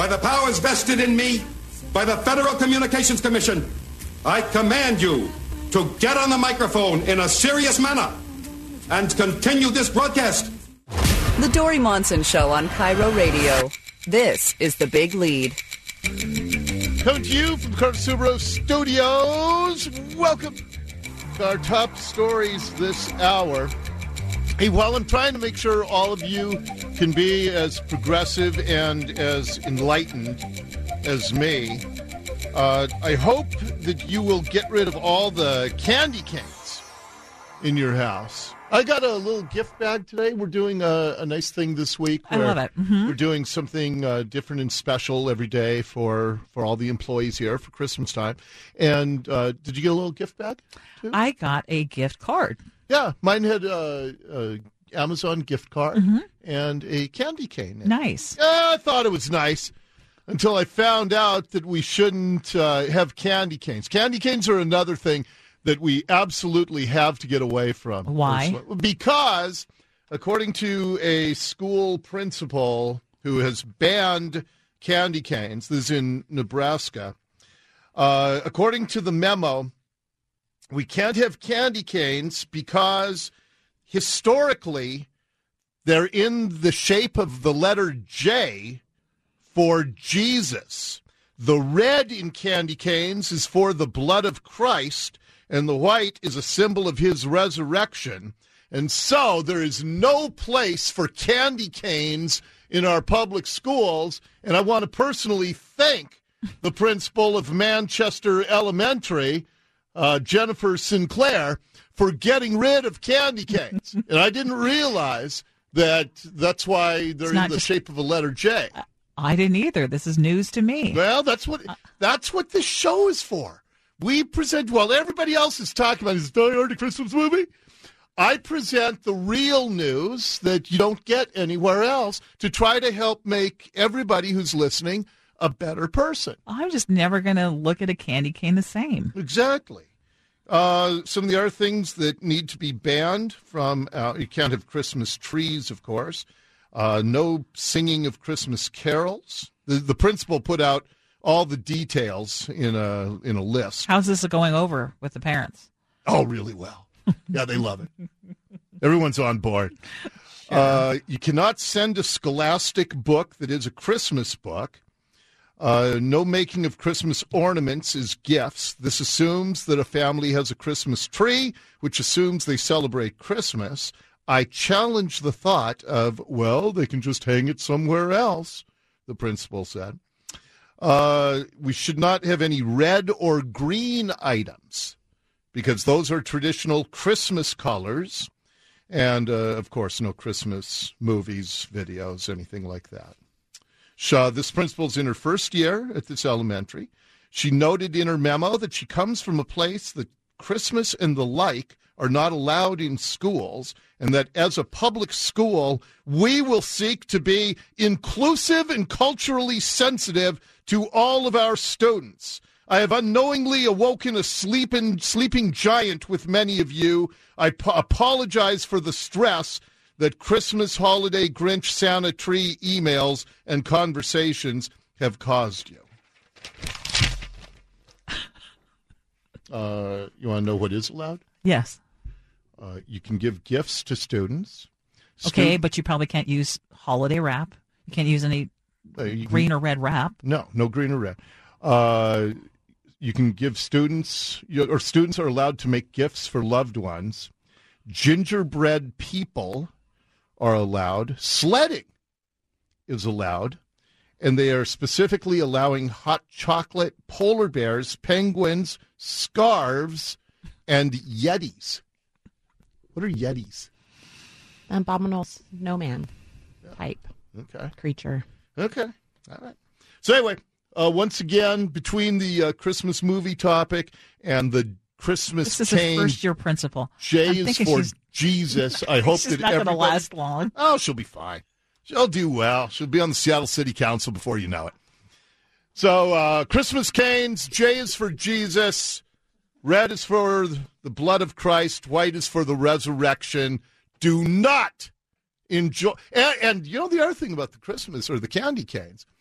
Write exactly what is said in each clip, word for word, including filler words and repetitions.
by the powers vested in me by the Federal Communications Commission, I command you to get on the microphone in a serious manner and continue this broadcast. The Dory Monson Show on Cairo Radio. This is The Big Lead. Coming to you from the Carter Subaru Studios. Welcome to our top stories this hour. Hey, while I'm trying to make sure all of you can be as progressive and as enlightened as me, uh, I hope that you will get rid of all the candy canes in your house. I got a little gift bag today. We're doing a, a nice thing this week. I love it. Mm-hmm. We're doing something uh, different and special every day for, for all the employees here for Christmas time. And uh, did you get a little gift bag, too? I got a gift card. Yeah, mine had a, a Amazon gift card mm-hmm. and a candy cane. Nice. Yeah, I thought it was nice until I found out that we shouldn't uh, have candy canes. Candy canes are another thing that we absolutely have to get away from. Why? Because, according to a school principal who has banned candy canes, this is in Nebraska, uh, according to the memo, we can't have candy canes because historically they're in the shape of the letter J for Jesus. The red in candy canes is for the blood of Christ, and the white is a symbol of his resurrection. And so there is no place for candy canes in our public schools. And I want to personally thank the principal of Manchester Elementary, uh, Jennifer Sinclair, for getting rid of candy canes. And I didn't realize that that's why they're in the just, shape of a letter J. I didn't either. This is news to me. Well, that's what that's what this show is for. We present, while everybody else is talking about this Die Hard, a Christmas movie, I present the real news that you don't get anywhere else to try to help make everybody who's listening a better person. I'm just never going to look at a candy cane the same. Exactly. Uh, some of the other things that need to be banned from, uh, you can't have Christmas trees, of course. Uh, no singing of Christmas carols. The, the principal put out all the details in a in a list. How's this going over with the parents? Oh, really well. Yeah, they love it. Everyone's on board. Sure. Uh, you cannot send a scholastic book that is a Christmas book. Uh, no making of Christmas ornaments is gifts. This assumes that a family has a Christmas tree, which assumes they celebrate Christmas. I challenge the thought of, well, they can just hang it somewhere else, the principal said. Uh, we should not have any red or green items because those are traditional Christmas colors. And, uh, of course, no Christmas movies, videos, anything like that. Shaw, this principal's in her first year at this elementary. She noted in her memo that she comes from a place that Christmas and the like are not allowed in schools, and that as a public school, we will seek to be inclusive and culturally sensitive to all of our students. I have unknowingly awoken a sleeping, sleeping giant with many of you. I p- apologize for the stress that Christmas, holiday, Grinch, Santa tree emails and conversations have caused you. Uh, you want to know what is allowed? Yes. Uh, you can give gifts to students. Okay, Stu- but you probably can't use holiday wrap. You can't use any uh, green can, or red wrap. No, no green or red. Uh, you can give students, or students are allowed to make gifts for loved ones. Gingerbread people are allowed. Sledding is allowed. And they are specifically allowing hot chocolate, polar bears, penguins, scarves, and Yetis. What are Yetis? Abominable snowman type okay. creature. Okay. All right. So anyway, uh, once again, between the uh, Christmas movie topic and the Christmas this is cane, a first-year principal. J I'm is for Jesus. I hope she's that not everybody... going to last long. Oh, she'll be fine. She'll do well. She'll be on the Seattle City Council before you know it. So, uh, Christmas canes, J is for Jesus, red is for the blood of Christ, white is for the resurrection. Do not enjoy. And, and you know the other thing about the Christmas or the candy canes,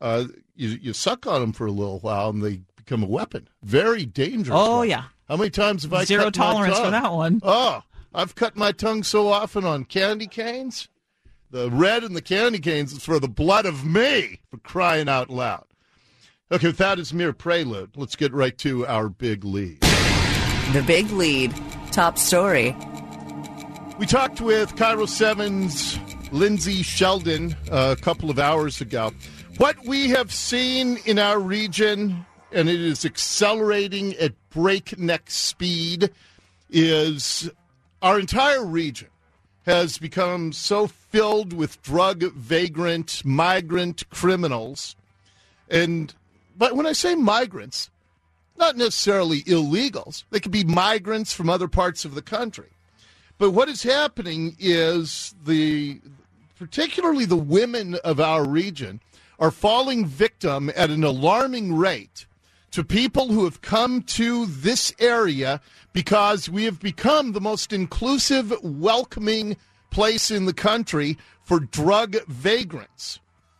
uh, you, you suck on them for a little while and they become a weapon. Very dangerous. Oh, one. yeah. How many times have I Zero cut my tolerance tongue? for that one. Oh, I've cut my tongue so often on candy canes. The red in the candy canes is for the blood of me, for crying out loud. Okay, with that as mere prelude, let's get right to our big lead. The Big Lead. Top story. We talked with Cairo seven's Lindsay Sheldon uh, a couple of hours ago. What we have seen in our region, and it is accelerating at breakneck speed, is our entire region has become so filled with drug vagrant, migrant criminals. And but when I say migrants, not necessarily illegals. They could be migrants from other parts of the country. But what is happening is the, particularly the women of our region, are falling victim at an alarming rate to people who have come to this area because we have become the most inclusive, welcoming place in the country for drug vagrants.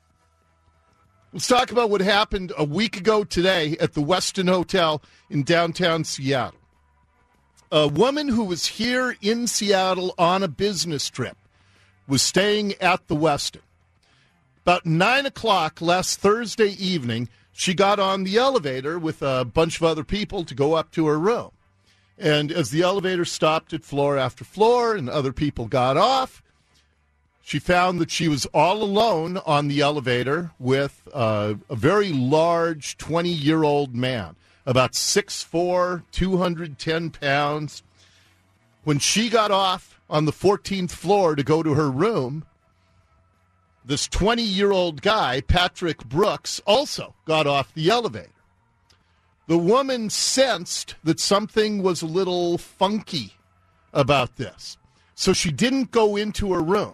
Let's talk about what happened a week ago today at the Westin Hotel in downtown Seattle. A woman who was here in Seattle on a business trip was staying at the Westin. About nine o'clock last Thursday evening, she got on the elevator with a bunch of other people to go up to her room. And as the elevator stopped at floor after floor and other people got off, she found that she was all alone on the elevator with uh, a very large twenty-year-old man, about six foot four, two hundred ten pounds. When she got off on the fourteenth floor to go to her room, this twenty-year-old guy, Patrick Brooks, also got off the elevator. The woman sensed that something was a little funky about this, so she didn't go into her room.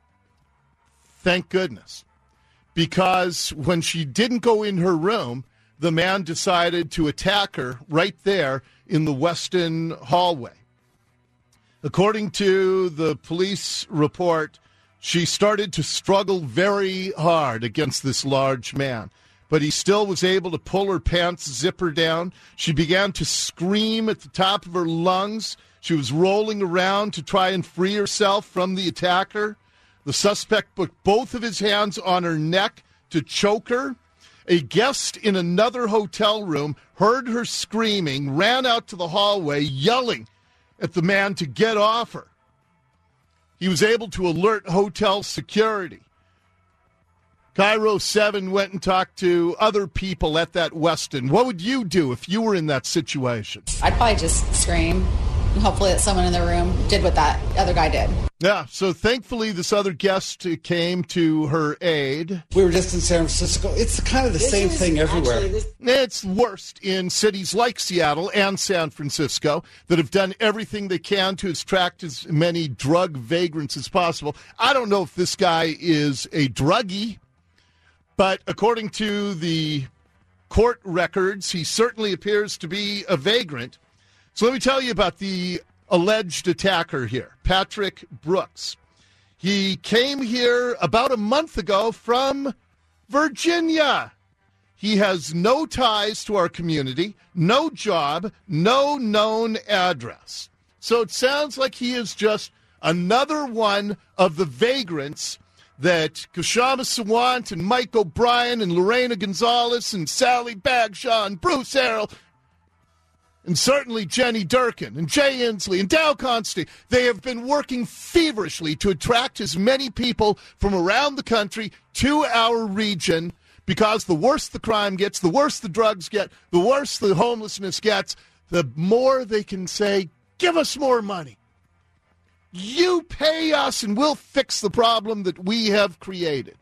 Thank goodness. Because when she didn't go in her room, the man decided to attack her right there in the Westin hallway. According to the police report, she started to struggle very hard against this large man, but he still was able to pull her pants zipper down. She began to scream at the top of her lungs. She was rolling around to try and free herself from the attacker. The suspect put both of his hands on her neck to choke her. A guest in another hotel room heard her screaming, ran out to the hallway, yelling at the man to get off her. He was able to alert hotel security. Cairo seven went and talked to other people at that Westin. What would you do if you were in that situation? I'd probably just scream. And hopefully that someone in the room did what that other guy did. Yeah, so thankfully this other guest came to her aid. We were just in San Francisco. It's kind of the This same is thing everywhere. actually this- It's worst in cities like Seattle and San Francisco that have done everything they can to attract as many drug vagrants as possible. I don't know if this guy is a druggie, but according to the court records, he certainly appears to be a vagrant. So let me tell you about the alleged attacker here, Patrick Brooks. He came here about a month ago from Virginia. He has no ties to our community, no job, no known address. So it sounds like he is just another one of the vagrants that Kashama Sawant and Mike O'Brien and Lorena Gonzalez and Sally Bagshaw and Bruce Harrell and certainly Jenny Durkin and Jay Inslee and Dow Constey, they have been working feverishly to attract as many people from around the country to our region, because the worse the crime gets, the worse the drugs get, the worse the homelessness gets, the more they can say, give us more money. You pay us and we'll fix the problem that we have created.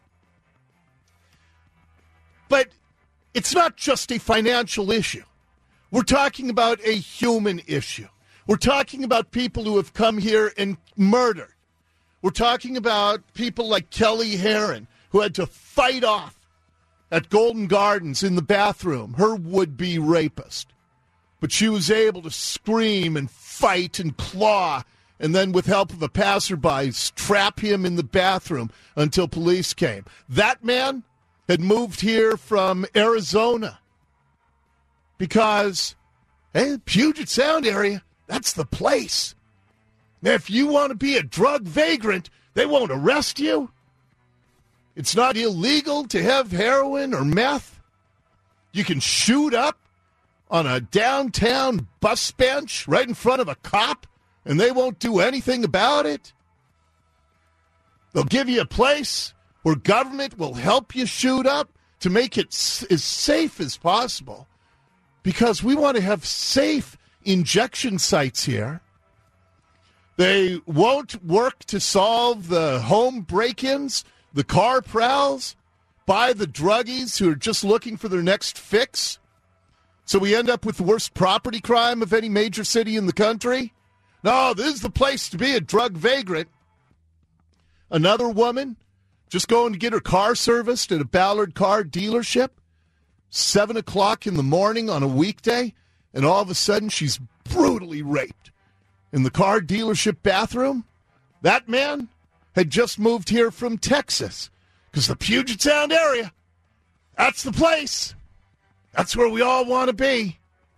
But it's not just a financial issue. We're talking about a human issue. We're talking about people who have come here and murdered. We're talking about people like Kelly Herron, who had to fight off at Golden Gardens in the bathroom her would-be rapist. But she was able to scream and fight and claw, and then with help of a passerby, trap him in the bathroom until police came. That man, had moved here from Arizona because, hey, Puget Sound area, that's the place. Now, if you want to be a drug vagrant, they won't arrest you. It's not illegal to have heroin or meth. You can shoot up on a downtown bus bench right in front of a cop, and they won't do anything about it. They'll give you a place where government will help you shoot up to make it s- as safe as possible, because we want to have safe injection sites here. They won't work to solve the home break-ins, the car prowls, by the druggies who are just looking for their next fix. So we end up with the worst property crime of any major city in the country. No, this is the place to be a drug vagrant. Another woman just going to get her car serviced at a Ballard car dealership, seven o'clock in the morning on a weekday, and all of a sudden she's brutally raped in the car dealership bathroom. That man had just moved here from Texas, because the Puget Sound area, that's the place. That's where we all want to be.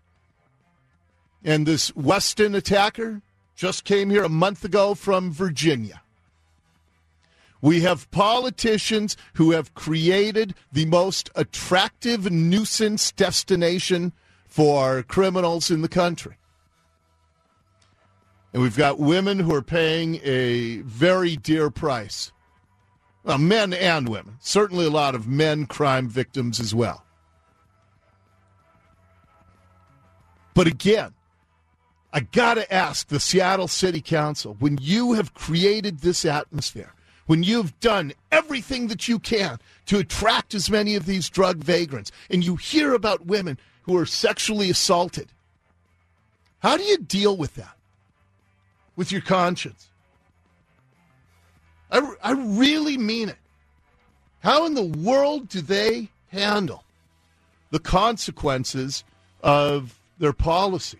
And this Weston attacker just came here a month ago from Virginia. We have politicians who have created the most attractive nuisance destination for criminals in the country. And we've got women who are paying a very dear price. Well, men and women. Certainly a lot of men crime victims as well. But again, I got to ask the Seattle City Council, when you have created this atmosphere, when you've done everything that you can to attract as many of these drug vagrants, and you hear about women who are sexually assaulted, how do you deal with that? With your conscience? I, I really mean it. How in the world do they handle the consequences of their policies?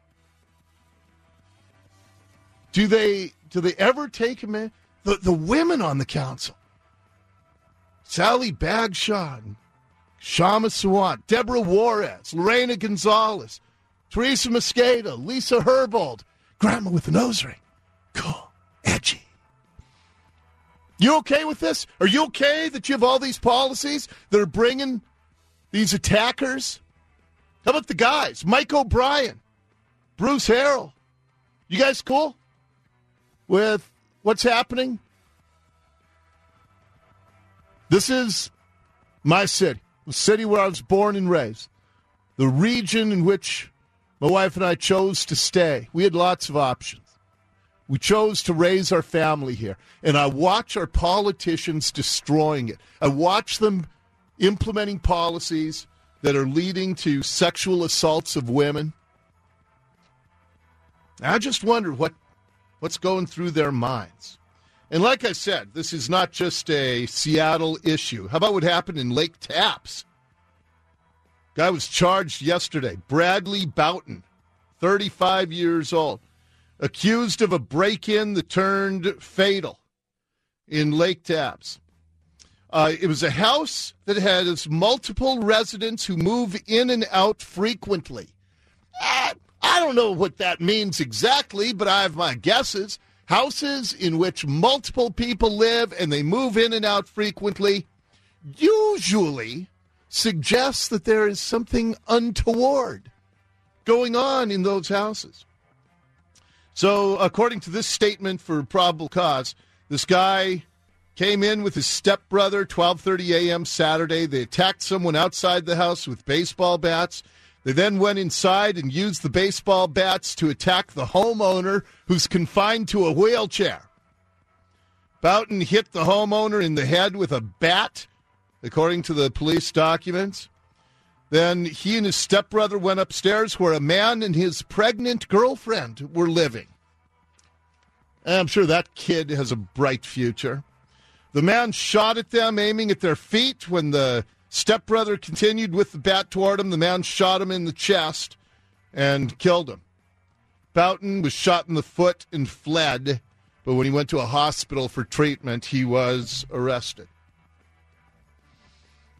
Do they do they ever take them in? The, the women on the council, Sally Bagshaw, Shama Sawant, Deborah Juarez, Lorena Gonzalez, Teresa Mosqueda, Lisa Herbold, Grandma with the nose ring. Cool, edgy. You okay with this? Are you okay that you have all these policies that are bringing these attackers? How about the guys? Mike O'Brien, Bruce Harrell. You guys cool with what's happening? This is my city, the city where I was born and raised, the region in which my wife and I chose to stay. We had lots of options. We chose to raise our family here, and I watch our politicians destroying it. I watch them implementing policies that are leading to sexual assaults of women. I just wonder what, what's going through their minds. And like I said, this is not just a Seattle issue. How about what happened in Lake Tapps? Guy was charged yesterday, Bradley Boughton, thirty-five years old, accused of a break-in that turned fatal in Lake Tapps. Uh, it was a house that has multiple residents who move in and out frequently. Uh, I don't know what that means exactly, but I have my guesses. Houses in which multiple people live and they move in and out frequently usually suggests that there is something untoward going on in those houses. So, according to this statement for probable cause, this guy came in with his stepbrother, twelve thirty a.m. Saturday. They attacked someone outside the house with baseball bats. They then went inside and used the baseball bats to attack the homeowner who's confined to a wheelchair. Boughton hit the homeowner in the head with a bat, according to the police documents. Then he and his stepbrother went upstairs where a man and his pregnant girlfriend were living. I'm sure that kid has a bright future. The man shot at them, aiming at their feet. When the stepbrother continued with the bat toward him, the man shot him in the chest and killed him. Boughton was shot in the foot and fled, but when he went to a hospital for treatment, he was arrested.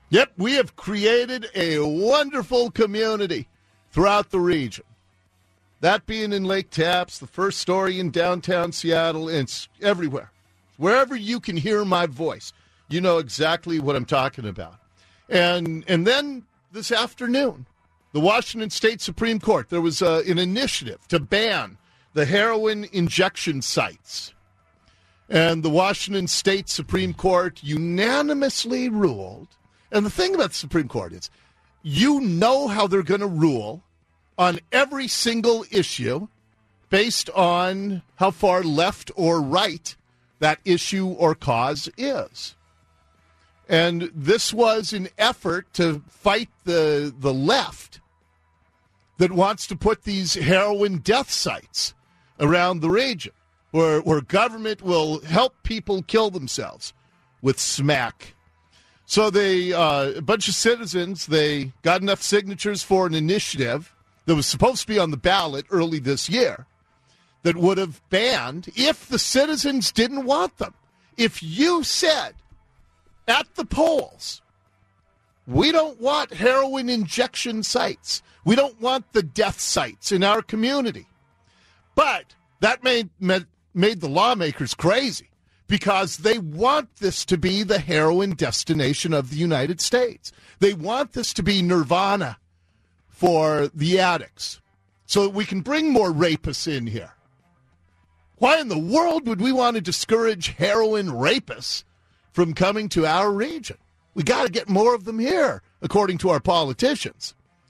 Yep, we have created a wonderful community throughout the region. That being in Lake Tapps, the first story in downtown Seattle, and it's everywhere. Wherever you can hear my voice, you know exactly what I'm talking about. And and then this afternoon, the Washington State Supreme Court, there was uh, an initiative to ban the heroin injection sites. And the Washington State Supreme Court unanimously ruled. And the thing about the Supreme Court is, you know how they're going to rule on every single issue based on how far left or right that issue or cause is. And this was an effort to fight the the left that wants to put these heroin death sites around the region where, where government will help people kill themselves with smack. So they, uh, a bunch of citizens, they got enough signatures for an initiative that was supposed to be on the ballot early this year that would have banned if the citizens didn't want them. If you said at the polls, we don't want heroin injection sites, we don't want the death sites in our community. But that made, made, made the lawmakers crazy because they want this to be the heroin destination of the United States. They want this to be nirvana for the addicts so that we can bring more rapists in here. Why in the world would we want to discourage heroin rapists from coming to our region? We got to get more of them here, according to our politicians.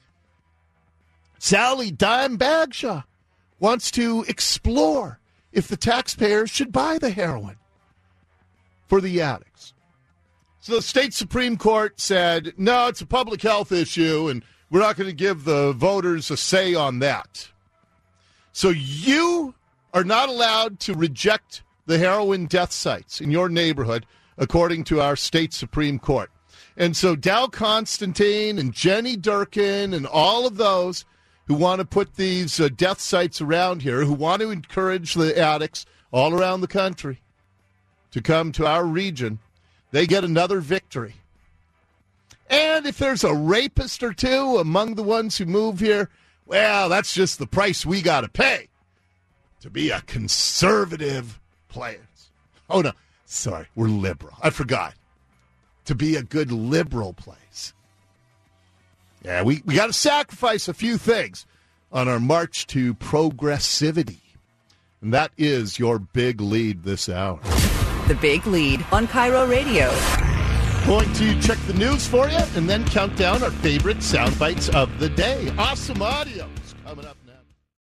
Sally Dime Bagshaw wants to explore if the taxpayers should buy the heroin for the addicts. So the state Supreme Court said, no, it's a public health issue, and we're not going to give the voters a say on that. So you are not allowed to reject the heroin death sites in your neighborhood, according to our state Supreme Court. And so Dow Constantine and Jenny Durkin and all of those who want to put these uh, death sites around here, who want to encourage the addicts all around the country to come to our region, they get another victory. And if there's a rapist or two among the ones who move here, well, that's just the price we got to pay to be a conservative place. Oh, no, sorry, we're liberal. I forgot. To be a good liberal place. Yeah, we, we got to sacrifice a few things on our march to progressivity. And that is your big lead this hour. The Big Lead on Cairo Radio. Going to check the news for you and then count down our favorite sound bites of the day. Awesome audio is coming up now.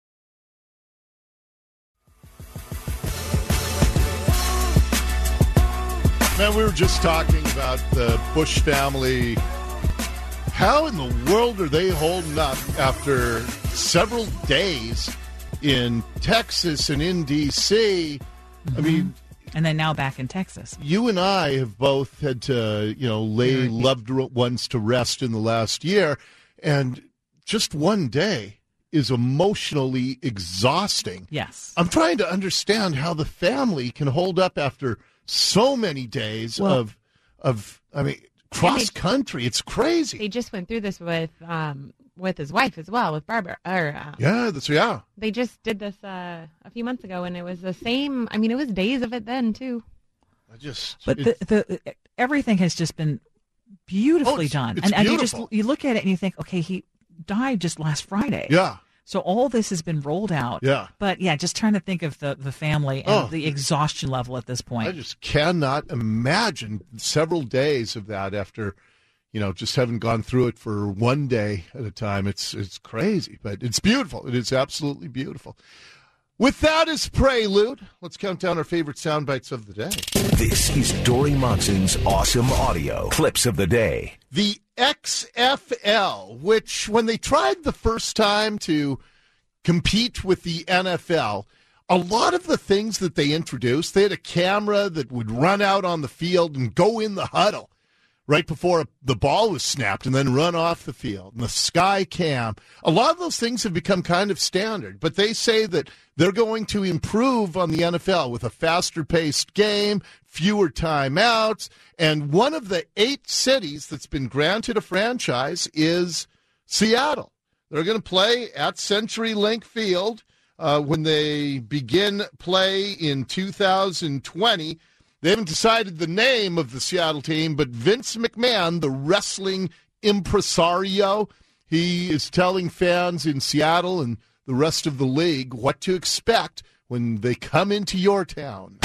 Man, we were just talking about the Bush family. How in the world are they holding up after several days in Texas and in D C? Mm-hmm. I mean, and then now back in Texas. You and I have both had to, you know, lay yeah. loved ones to rest in the last year, and just one day is emotionally exhausting. Yes. I'm trying to understand how the family can hold up after so many days well, of, of, I mean, cross country. It's crazy. They just went through this with, um, with his wife as well, with Barbara. Or, uh, yeah, that's yeah. They just did this uh, a few months ago, and it was the same. I mean, it was days of it then too. I just, but the, the everything has just been beautifully oh, it's, done, it's and, and you beautiful. just you look at it and you think, okay, he died just last Friday. Yeah. So all this has been rolled out. Yeah. But yeah, just trying to think of the, the family and oh, the exhaustion level at this point. I just cannot imagine several days of that after, you know, just having gone through it for one day at a time. It's it's crazy, but it's beautiful. It is absolutely beautiful. With that as prelude, let's count down our favorite sound bites of the day. This is Dory Monson's Awesome Audio Clips of the Day. The X F L, which when they tried the first time to compete with the N F L, a lot of the things that they introduced, they had a camera that would run out on the field and go in the huddle right before the ball was snapped and then run off the field, and the sky cam. A lot of those things have become kind of standard, but they say that they're going to improve on the N F L with a faster-paced game, fewer timeouts, and one of the eight cities that's been granted a franchise is Seattle. They're going to play at CenturyLink Field uh, when they begin play in two thousand twenty. They haven't decided the name of the Seattle team, but Vince McMahon, the wrestling impresario, he is telling fans in Seattle and the rest of the league what to expect when they come into your town.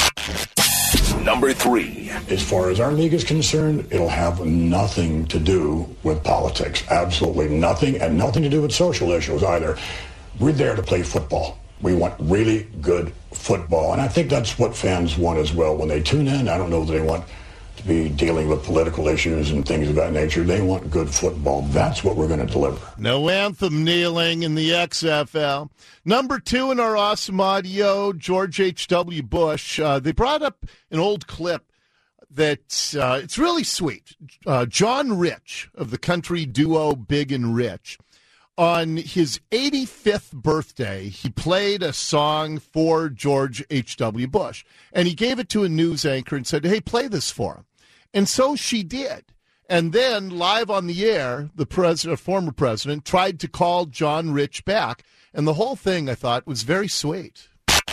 Number three. As far as our league is concerned, it'll have nothing to do with politics. Absolutely nothing, and nothing to do with social issues either. We're there to play football. We want really good football, and I think that's what fans want as well. When they tune in, I don't know that they want to be dealing with political issues and things of that nature. They want good football. That's what we're going to deliver. No anthem kneeling in the X F L. Number two in our awesome audio, George H W. Bush. Uh, they brought up an old clip that uh, it's really sweet. Uh, John Rich of the country duo Big and Rich. On his eighty-fifth birthday, he played a song for George H W. Bush, and he gave it to a news anchor and said, hey, play this for him. And so she did. And then, live on the air, the president, former president tried to call John Rich back, and the whole thing, I thought, was very sweet.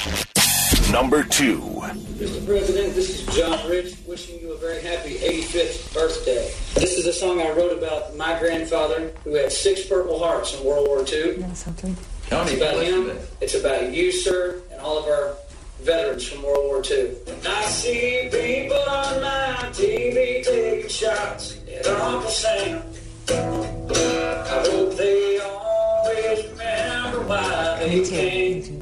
Number two. Mister President, this is John Rich wishing you a very happy eighty-fifth birthday. This is a song I wrote about my grandfather who had six Purple Hearts in World War Two. You know something? It's about him. It's about you, sir, and all of our veterans from World War Two. I see people on my T V taking shots at Uncle Sam. I hope they always remember why they came.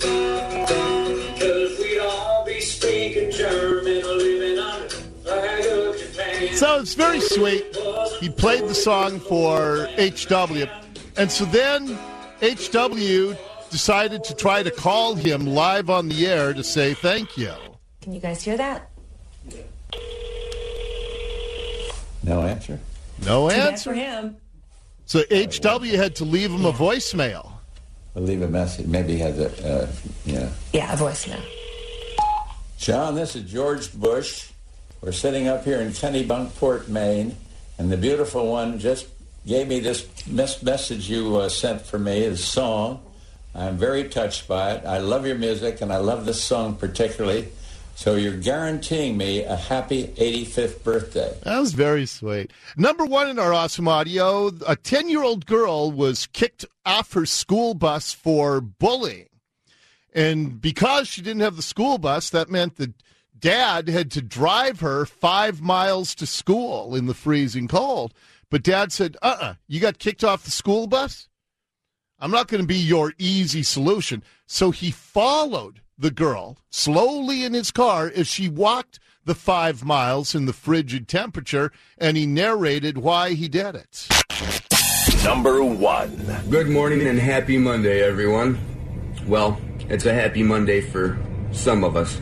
So it's very sweet. He played the song for H W. And so then H W decided to try to call him live on the air to say thank you. Can you guys hear that? No answer. No Too bad answer. for him. So H W had to leave him a voicemail. I'll leave a message. Maybe he has a, uh, yeah. Yeah, a voicemail. John, this is George Bush. We're sitting up here in Kennebunkport, Maine, and the beautiful one just gave me this mes- message you uh, sent for me, this song. I'm very touched by it. I love your music, and I love this song particularly. So you're guaranteeing me a happy eighty-fifth birthday. That was very sweet. Number one in our awesome audio, a ten-year-old girl was kicked off her school bus for bullying. And because she didn't have the school bus, that meant that Dad had to drive her five miles to school in the freezing cold. But Dad said, uh-uh, you got kicked off the school bus? I'm not going to be your easy solution. So he followed the girl slowly in his car as she walked the five miles in the frigid temperature, and he narrated why he did it. Number one. Good morning and happy Monday, everyone. Well, it's a happy Monday for some of us.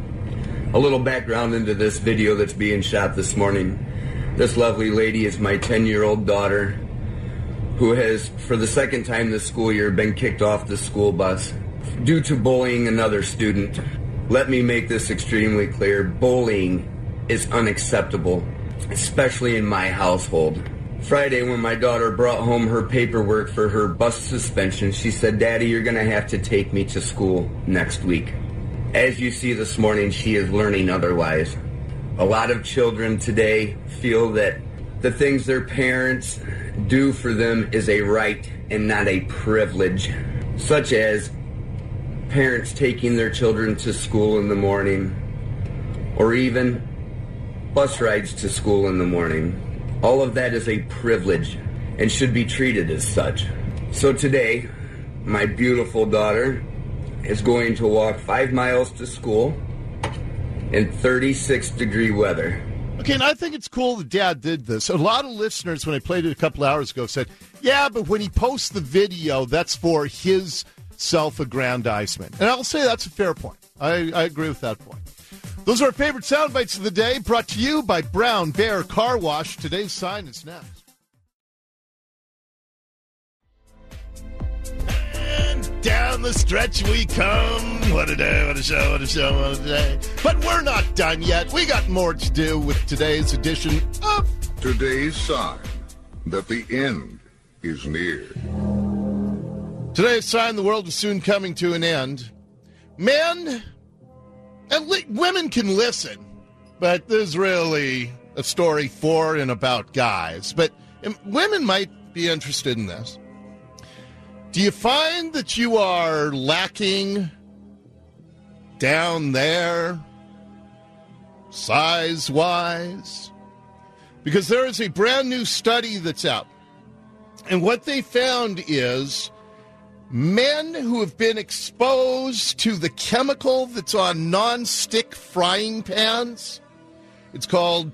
A little background into this video that's being shot this morning. This lovely lady is my ten-year-old daughter who has, for the second time this school year, been kicked off the school bus due to bullying another student. Let me make this extremely clear. Bullying is unacceptable, especially in my household. Friday, when my daughter brought home her paperwork for her bus suspension, she said, Daddy, you're going to have to take me to school next week. As you see this morning, she is learning otherwise. A lot of children today feel that the things their parents do for them is a right and not a privilege, such as parents taking their children to school in the morning, or even bus rides to school in the morning. All of that is a privilege and should be treated as such. So today, my beautiful daughter is going to walk five miles to school in thirty-six degree weather. Okay, and I think it's cool that Dad did this. A lot of listeners, when I played it a couple hours ago, said, yeah, but when he posts the video, that's for his self-aggrandizement. And I'll say that's a fair point. I, I agree with that point. Those are our favorite sound bites of the day, brought to you by Brown Bear Car Wash. Today's sign is next. And down the stretch we come. What a day, what a show, what a show, what a day. But we're not done yet. We got more to do with today's edition of Today's Sign that the end is near. Today's sign the world is soon coming to an end. Men, and li- women can listen, but there's really a story for and about guys. But um, women might be interested in this. Do you find that you are lacking down there, size-wise? Because there is a brand new study that's out. And what they found is men who have been exposed to the chemical that's on non-stick frying pans, it's called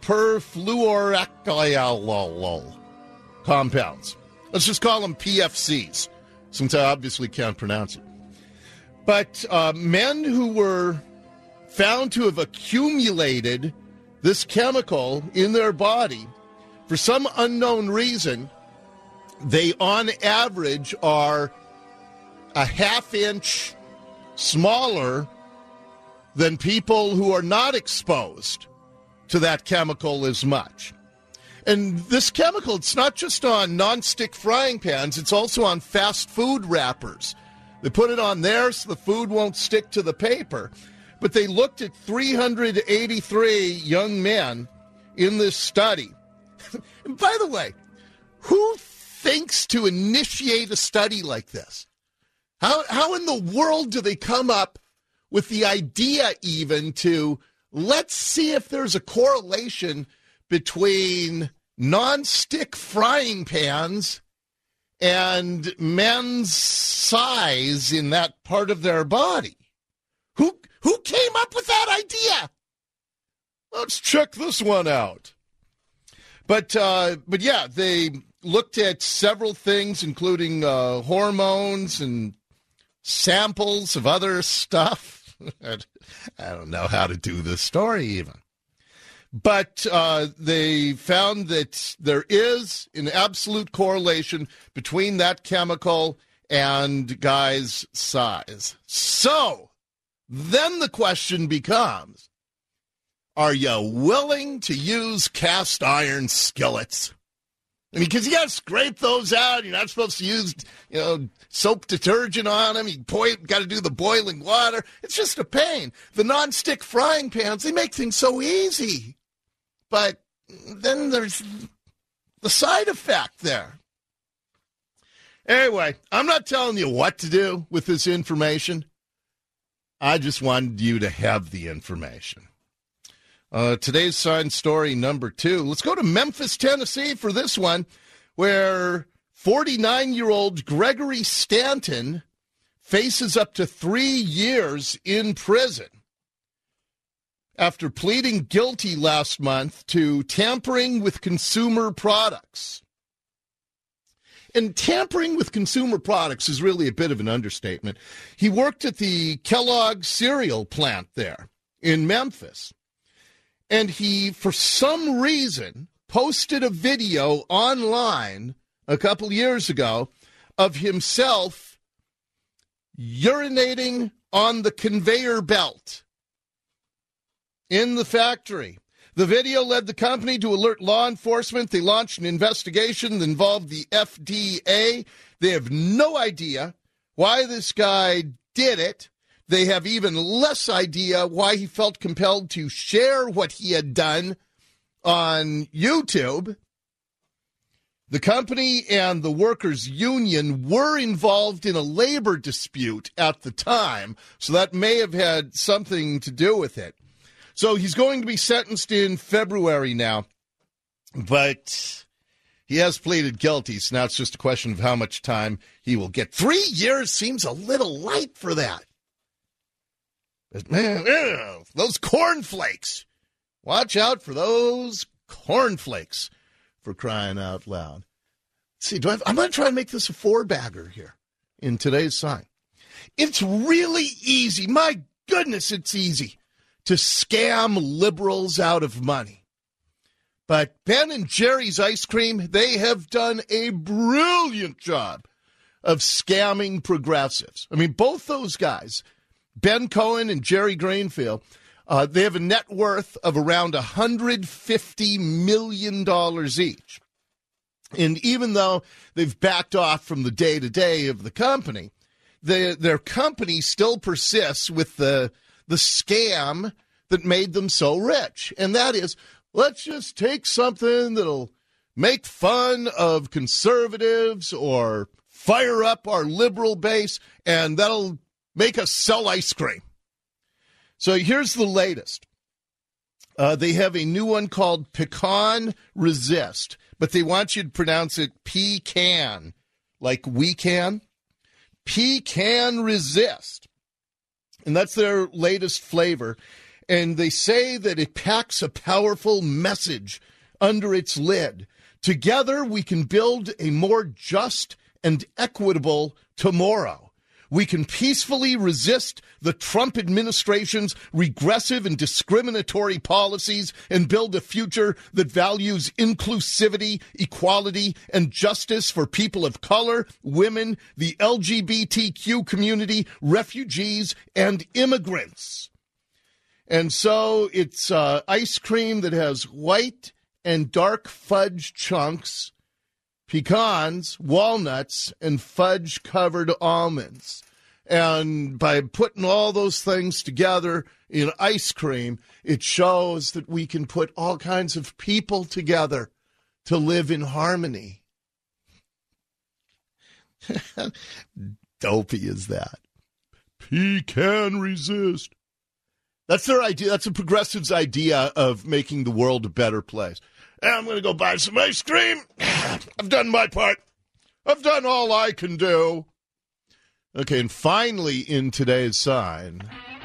perfluoroalkyl compounds. Let's just call them P F Cs, since I obviously can't pronounce it. But uh, men who were found to have accumulated this chemical in their body, for some unknown reason, they on average are a half inch smaller than people who are not exposed to that chemical as much. And this chemical, it's not just on nonstick frying pans, it's also on fast food wrappers. They put it on there so the food won't stick to the paper. But they looked at three hundred eighty-three young men in this study. And by the way, who thinks to initiate a study like this? How how in the world do they come up with the idea even to let's see if there's a correlation between non-stick frying pans and men's size in that part of their body? Who who came up with that idea? Let's check this one out. But uh, but yeah, they looked at several things, including uh, hormones and samples of other stuff. I don't know how to do this story even. But uh, they found that there is an absolute correlation between that chemical and guys' size. So then the question becomes, are you willing to use cast iron skillets? I mean, because you got to scrape those out. You're not supposed to use, you know, soap detergent on them. You got to do the boiling water. It's just a pain. The nonstick frying pans, they make things so easy. But then there's the side effect there. Anyway, I'm not telling you what to do with this information. I just wanted you to have the information. Uh, today's sign story number two. Let's go to Memphis, Tennessee for this one, where forty-nine-year-old Gregory Stanton faces up to three years in prison after pleading guilty last month to tampering with consumer products. And tampering with consumer products is really a bit of an understatement. He worked at the Kellogg cereal plant there in Memphis. And he, for some reason, posted a video online a couple years ago of himself urinating on the conveyor belt in the factory. The video led the company to alert law enforcement. They launched an investigation that involved the F D A. They have no idea why this guy did it. They have even less idea why he felt compelled to share what he had done on YouTube. The company and the workers' union were involved in a labor dispute at the time, so that may have had something to do with it. So he's going to be sentenced in February now, but he has pleaded guilty, so now it's just a question of how much time he will get. Three years seems a little light for that. But man, ew, those cornflakes. Watch out for those cornflakes, for crying out loud. Let's see, do I have, I'm going to try and make this a four-bagger here in today's sign. It's really easy. My goodness, it's easy to scam liberals out of money. But Ben and Jerry's Ice Cream, they have done a brilliant job of scamming progressives. I mean, both those guys, Ben Cohen and Jerry Greenfield, uh, they have a net worth of around one hundred fifty million dollars each. And even though they've backed off from the day-to-day of the company, they, their company still persists with the, the scam that made them so rich. And that is, let's just take something that'll make fun of conservatives or fire up our liberal base, and that'll make us sell ice cream. So here's the latest. Uh, they have a new one called Pecan Resist, but they want you to pronounce it pecan, like we can. Pecan Resist. And that's their latest flavor. And they say that it packs a powerful message under its lid. Together, we can build a more just and equitable tomorrow. We can peacefully resist the Trump administration's regressive and discriminatory policies and build a future that values inclusivity, equality, and justice for people of color, women, the L G B T Q community, refugees, and immigrants. And so it's uh, ice cream that has white and dark fudge chunks, pecans, walnuts, and fudge-covered almonds. And by putting all those things together in ice cream, it shows that we can put all kinds of people together to live in harmony. Dopey is that. Pecan Resist. That's their idea. That's a progressive's idea of making the world a better place. And I'm going to go buy some ice cream. I've done my part. I've done all I can do. Okay, and finally in today's sign.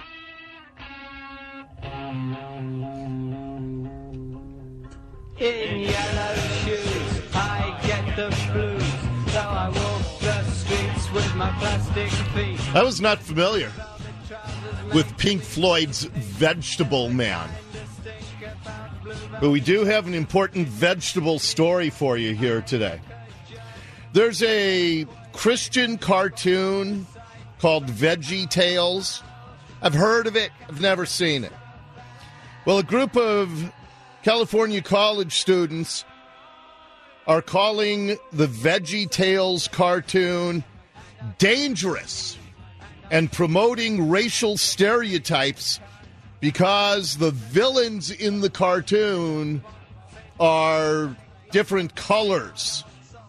In yellow shoes, I get the blues. So I walk the streets with my plastic feet. I was not familiar with Pink Floyd's Vegetable Man. But we do have an important vegetable story for you here today. There's a Christian cartoon called Veggie Tales. I've heard of it. I've never seen it. Well, a group of California college students are calling the Veggie Tales cartoon dangerous and promoting racial stereotypes because the villains in the cartoon are different colors.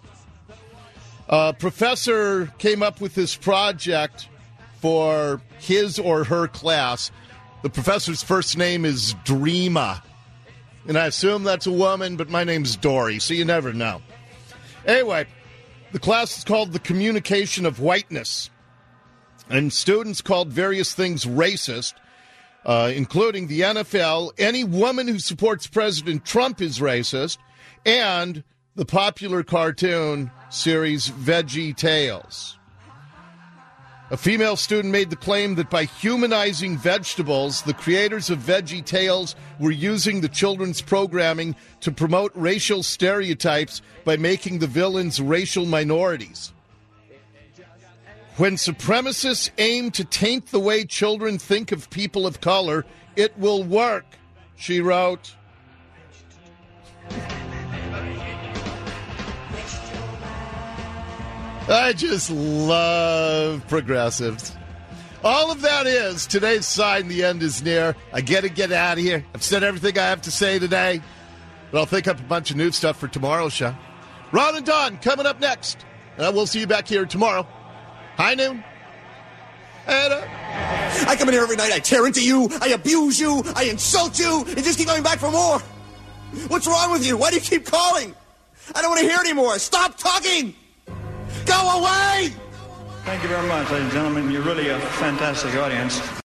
A professor came up with this project for his or her class. The professor's first name is Dreama. And I assume that's a woman, but my name's Dory, so you never know. Anyway, the class is called The Communication of Whiteness. And students called various things racist, uh, including the N F L. Any woman who supports President Trump is racist. And the popular cartoon series Veggie Tales. A female student made the claim that by humanizing vegetables, the creators of Veggie Tales were using the children's programming to promote racial stereotypes by making the villains racial minorities. When supremacists aim to taint the way children think of people of color, it will work, she wrote. I just love progressives. All of that is today's sign. The end is near. I get to get out of here. I've said everything I have to say today, but I'll think up a bunch of new stuff for tomorrow's show. Ron and Don coming up next. Uh, we'll see you back here tomorrow. High noon. And, uh, I come in here every night. I tear into you. I abuse you. I insult you. And just keep going back for more. What's wrong with you? Why do you keep calling? I don't want to hear anymore. Stop talking. Go away! Thank you very much, ladies and gentlemen. You're really a fantastic audience.